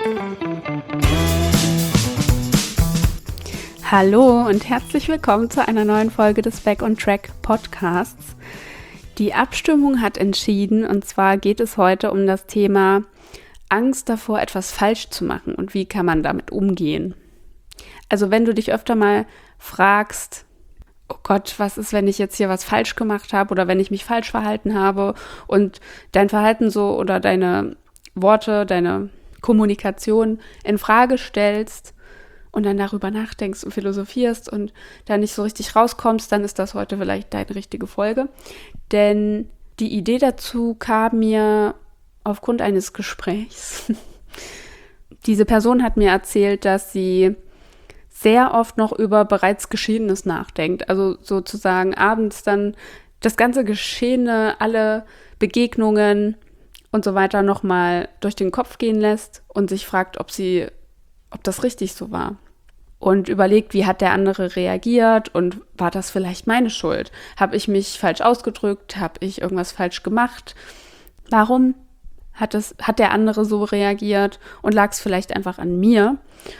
Hallo und herzlich willkommen zu einer neuen Folge des Back on Track Podcasts. Die Abstimmung hat entschieden, und zwar geht es heute um das Thema Angst davor, etwas falsch zu machen und wie kann man damit umgehen. Also wenn du dich öfter mal fragst, oh Gott, was ist, wenn ich jetzt hier was falsch gemacht habe oder wenn ich mich falsch verhalten habe und dein Verhalten so oder deine Worte, deine Kommunikation in Frage stellst und dann darüber nachdenkst und philosophierst und da nicht so richtig rauskommst, dann ist das heute vielleicht deine richtige Folge. Denn die Idee dazu kam mir aufgrund eines Gesprächs. Diese Person hat mir erzählt, dass sie sehr oft noch über bereits Geschehenes nachdenkt. Also sozusagen abends dann das ganze Geschehene, alle Begegnungen und so weiter nochmal durch den Kopf gehen lässt und sich fragt, ob das richtig so war. Und überlegt, wie hat der andere reagiert und war das vielleicht meine Schuld? Habe ich mich falsch ausgedrückt? Habe ich irgendwas falsch gemacht? Warum hat der andere so reagiert und lag es vielleicht einfach an mir?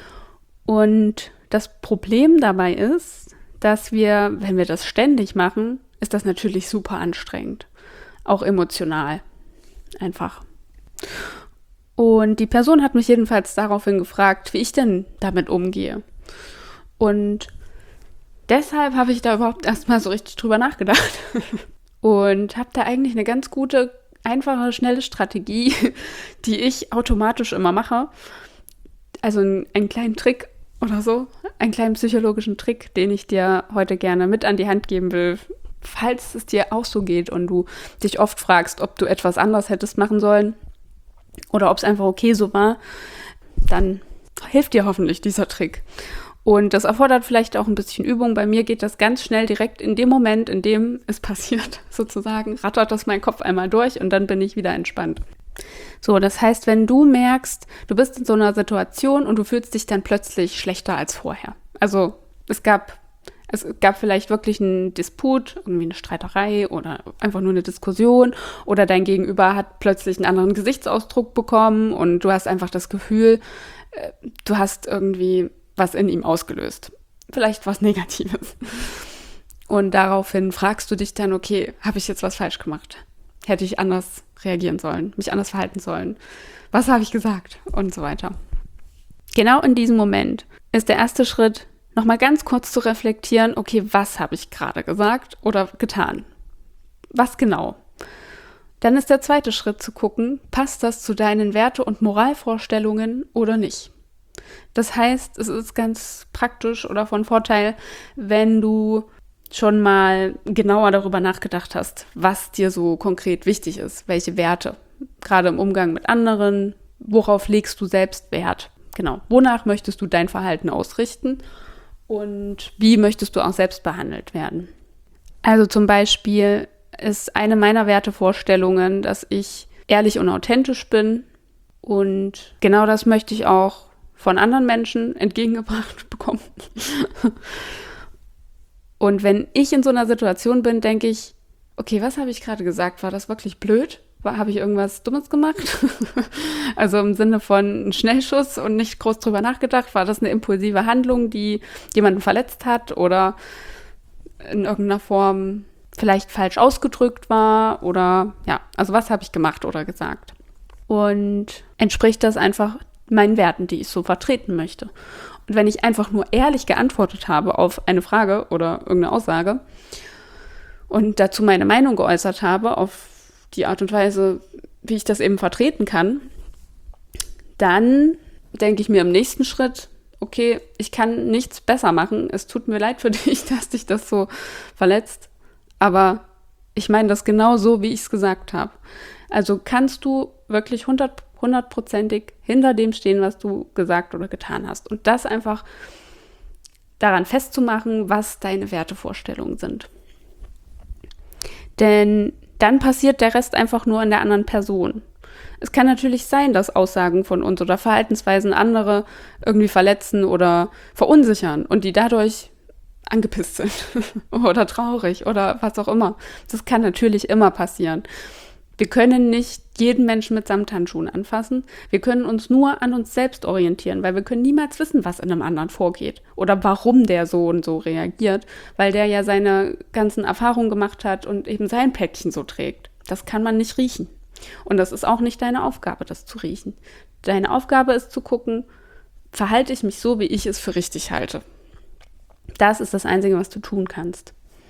Und das Problem dabei ist, dass wenn wir das ständig machen, ist das natürlich super anstrengend. Auch emotional. Einfach. Und die Person hat mich jedenfalls daraufhin gefragt, wie ich denn damit umgehe. Und deshalb habe ich da überhaupt erstmal so richtig drüber nachgedacht. Und habe da eigentlich eine ganz gute, einfache, schnelle Strategie, die ich automatisch immer mache. Also einen kleinen Trick oder so, einen kleinen psychologischen Trick, den ich dir heute gerne mit an die Hand geben will, falls es dir auch so geht und du dich oft fragst, ob du etwas anders hättest machen sollen oder ob es einfach okay so war, dann hilft dir hoffentlich dieser Trick. Und das erfordert vielleicht auch ein bisschen Übung. Bei mir geht das ganz schnell direkt in dem Moment, in dem es passiert, sozusagen, rattert das mein Kopf einmal durch und dann bin ich wieder entspannt. So, das heißt, wenn du merkst, du bist in so einer Situation und du fühlst dich dann plötzlich schlechter als vorher. Also es gab vielleicht wirklich einen Disput, irgendwie eine Streiterei oder einfach nur eine Diskussion oder dein Gegenüber hat plötzlich einen anderen Gesichtsausdruck bekommen und du hast einfach das Gefühl, du hast irgendwie was in ihm ausgelöst. Vielleicht was Negatives. Und daraufhin fragst du dich dann, okay, habe ich jetzt was falsch gemacht? Hätte ich anders reagieren sollen, mich anders verhalten sollen? Was habe ich gesagt? Und so weiter. Genau in diesem Moment ist der erste Schritt, nochmal ganz kurz zu reflektieren, okay, was habe ich gerade gesagt oder getan? Was genau? Dann ist der zweite Schritt zu gucken, passt das zu deinen Werte- und Moralvorstellungen oder nicht? Das heißt, es ist ganz praktisch oder von Vorteil, wenn du schon mal genauer darüber nachgedacht hast, was dir so konkret wichtig ist, welche Werte, gerade im Umgang mit anderen, worauf legst du selbst Wert? Genau, wonach möchtest du dein Verhalten ausrichten und wie möchtest du auch selbst behandelt werden? Also zum Beispiel ist eine meiner Wertevorstellungen, dass ich ehrlich und authentisch bin und genau das möchte ich auch von anderen Menschen entgegengebracht bekommen. Und wenn ich in so einer Situation bin, denke ich, okay, was habe ich gerade gesagt? War das wirklich blöd? Habe ich irgendwas Dummes gemacht? Also im Sinne von ein Schnellschuss und nicht groß drüber nachgedacht. War das eine impulsive Handlung, die jemanden verletzt hat oder in irgendeiner Form vielleicht falsch ausgedrückt war? Oder ja, also was habe ich gemacht oder gesagt? Und entspricht das einfach meinen Werten, die ich so vertreten möchte? Und wenn ich einfach nur ehrlich geantwortet habe auf eine Frage oder irgendeine Aussage und dazu meine Meinung geäußert habe, auf die Art und Weise, wie ich das eben vertreten kann, dann denke ich mir im nächsten Schritt, okay, ich kann nichts besser machen. Es tut mir leid für dich, dass dich das so verletzt, aber ich meine das genau so, wie ich es gesagt habe. Also kannst du wirklich hundertprozentig hinter dem stehen, was du gesagt oder getan hast. Und das einfach daran festzumachen, was deine Wertevorstellungen sind. Denn dann passiert der Rest einfach nur in der anderen Person. Es kann natürlich sein, dass Aussagen von uns oder Verhaltensweisen andere irgendwie verletzen oder verunsichern und die dadurch angepisst sind oder traurig oder was auch immer. Das kann natürlich immer passieren. Wir können nicht jeden Menschen mit Samthandschuhen anfassen. Wir können uns nur an uns selbst orientieren, weil wir können niemals wissen, was in einem anderen vorgeht oder warum der so und so reagiert, weil der ja seine ganzen Erfahrungen gemacht hat und eben sein Päckchen so trägt. Das kann man nicht riechen. Und das ist auch nicht deine Aufgabe, das zu riechen. Deine Aufgabe ist zu gucken, verhalte ich mich so, wie ich es für richtig halte. Das ist das Einzige, was du tun kannst.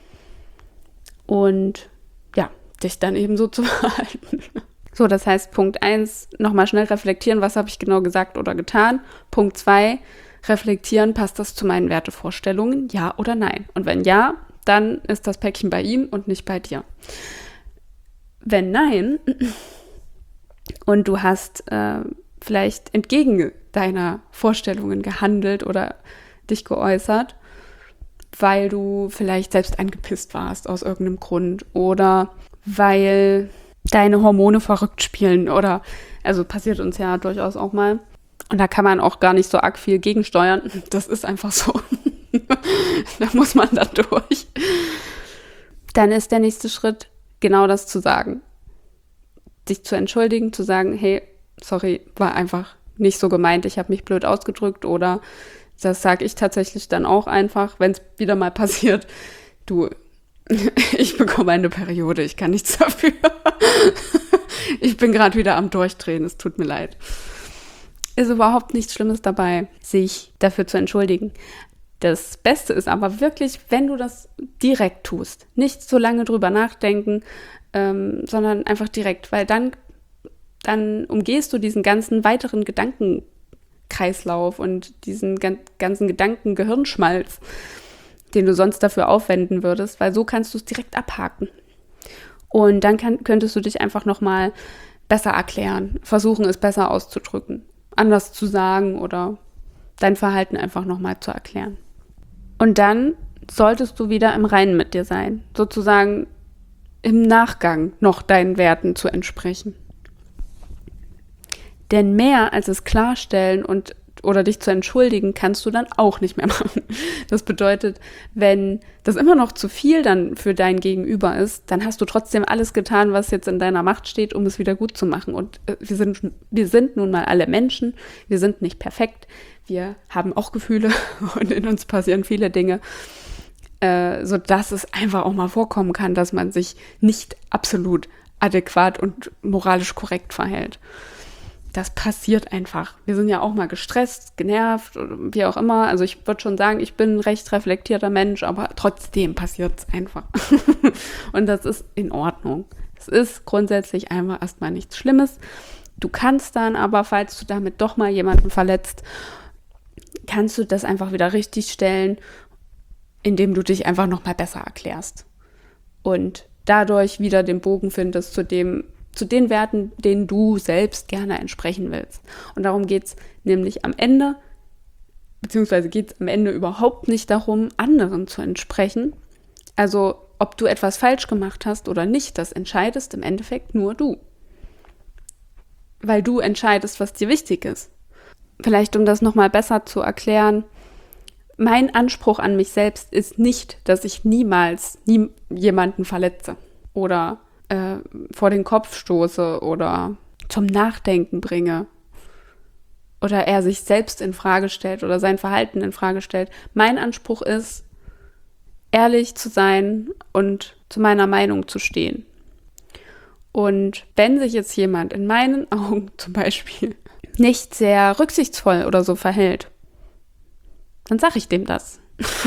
Und ja, dich dann eben so zu verhalten. So, das heißt, Punkt 1, nochmal schnell reflektieren, was habe ich genau gesagt oder getan. Punkt 2, reflektieren, passt das zu meinen Wertevorstellungen, ja oder nein? Und wenn ja, dann ist das Päckchen bei ihm und nicht bei dir. Wenn nein, und du hast vielleicht entgegen deiner Vorstellungen gehandelt oder dich geäußert, weil du vielleicht selbst angepisst warst aus irgendeinem Grund oder weil deine Hormone verrückt spielen oder, also passiert uns ja durchaus auch mal. Und da kann man auch gar nicht so arg viel gegensteuern. Das ist einfach so. Da muss man dann durch. Dann ist der nächste Schritt, genau das zu sagen. Dich zu entschuldigen, zu sagen, hey, sorry, war einfach nicht so gemeint, ich habe mich blöd ausgedrückt oder das sage ich tatsächlich dann auch einfach, wenn es wieder mal passiert, du, ich bekomme eine Periode, ich kann nichts dafür. Ich bin gerade wieder am Durchdrehen, es tut mir leid. Ist überhaupt nichts Schlimmes dabei, sich dafür zu entschuldigen. Das Beste ist aber wirklich, wenn du das direkt tust. Nicht so lange drüber nachdenken, sondern einfach direkt, weil dann umgehst du diesen ganzen weiteren Gedankenkreislauf und diesen ganzen Gedanken-Gehirnschmalz, den du sonst dafür aufwenden würdest, weil so kannst du es direkt abhaken. Und dann könntest du dich einfach nochmal besser erklären, versuchen es besser auszudrücken, anders zu sagen oder dein Verhalten einfach nochmal zu erklären. Und dann solltest du wieder im Reinen mit dir sein, sozusagen im Nachgang noch deinen Werten zu entsprechen. Denn mehr als es klarstellen oder dich zu entschuldigen, kannst du dann auch nicht mehr machen. Das bedeutet, wenn das immer noch zu viel dann für dein Gegenüber ist, dann hast du trotzdem alles getan, was jetzt in deiner Macht steht, um es wieder gut zu machen. Und wir sind nun mal alle Menschen, wir sind nicht perfekt, wir haben auch Gefühle und in uns passieren viele Dinge, sodass es einfach auch mal vorkommen kann, dass man sich nicht absolut adäquat und moralisch korrekt verhält. Das passiert einfach. Wir sind ja auch mal gestresst, genervt oder wie auch immer. Also ich würde schon sagen, ich bin ein recht reflektierter Mensch, aber trotzdem passiert es einfach. Und das ist in Ordnung. Es ist grundsätzlich einfach erstmal nichts Schlimmes. Du kannst dann aber, falls du damit doch mal jemanden verletzt, kannst du das einfach wieder richtig stellen, indem du dich einfach nochmal besser erklärst. Und dadurch wieder den Bogen findest zu den Werten, denen du selbst gerne entsprechen willst. Und darum geht es nämlich am Ende, beziehungsweise geht es am Ende überhaupt nicht darum, anderen zu entsprechen. Also ob du etwas falsch gemacht hast oder nicht, das entscheidest im Endeffekt nur du. Weil du entscheidest, was dir wichtig ist. Vielleicht, um das nochmal besser zu erklären, mein Anspruch an mich selbst ist nicht, dass ich niemals jemanden verletze oder vor den Kopf stoße oder zum Nachdenken bringe oder er sich selbst in Frage stellt oder sein Verhalten in Frage stellt. Mein Anspruch ist, ehrlich zu sein und zu meiner Meinung zu stehen. Und wenn sich jetzt jemand in meinen Augen zum Beispiel nicht sehr rücksichtsvoll oder so verhält, dann sage ich dem das.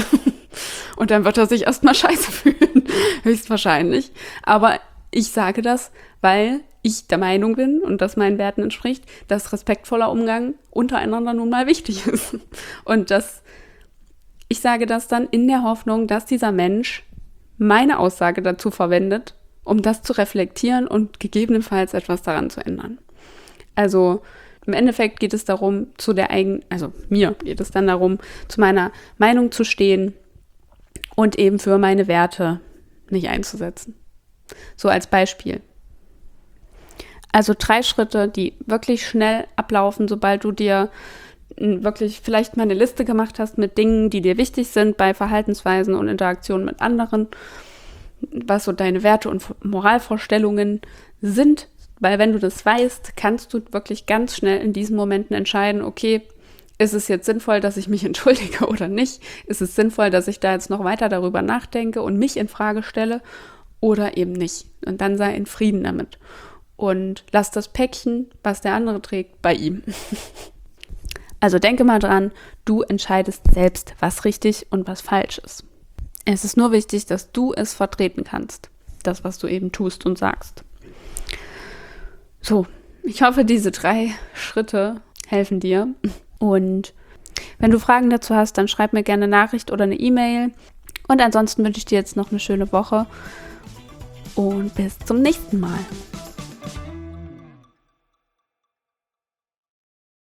Und dann wird er sich erstmal scheiße fühlen, höchstwahrscheinlich. Aber ich sage das, weil ich der Meinung bin und das meinen Werten entspricht, dass respektvoller Umgang untereinander nun mal wichtig ist. Und ich sage das dann in der Hoffnung, dass dieser Mensch meine Aussage dazu verwendet, um das zu reflektieren und gegebenenfalls etwas daran zu ändern. Also im Endeffekt geht es darum, mir geht es dann darum, zu meiner Meinung zu stehen und eben für meine Werte nicht einzusetzen. So als Beispiel. Also 3 Schritte, die wirklich schnell ablaufen, sobald du dir wirklich vielleicht mal eine Liste gemacht hast mit Dingen, die dir wichtig sind bei Verhaltensweisen und Interaktionen mit anderen. was so deine Werte und Moralvorstellungen sind, weil wenn du das weißt, kannst du wirklich ganz schnell in diesen Momenten entscheiden, okay, ist es jetzt sinnvoll, dass ich mich entschuldige oder nicht? Ist es sinnvoll, dass ich da jetzt noch weiter darüber nachdenke und mich in Frage stelle oder eben nicht? Und dann sei in Frieden damit. Und lass das Päckchen, was der andere trägt, bei ihm. Also denke mal dran, du entscheidest selbst, was richtig und was falsch ist. Es ist nur wichtig, dass du es vertreten kannst. Das, was du eben tust und sagst. So, ich hoffe, diese 3 Schritte helfen dir. Und wenn du Fragen dazu hast, dann schreib mir gerne eine Nachricht oder eine E-Mail. Und ansonsten wünsche ich dir jetzt noch eine schöne Woche. Und bis zum nächsten Mal.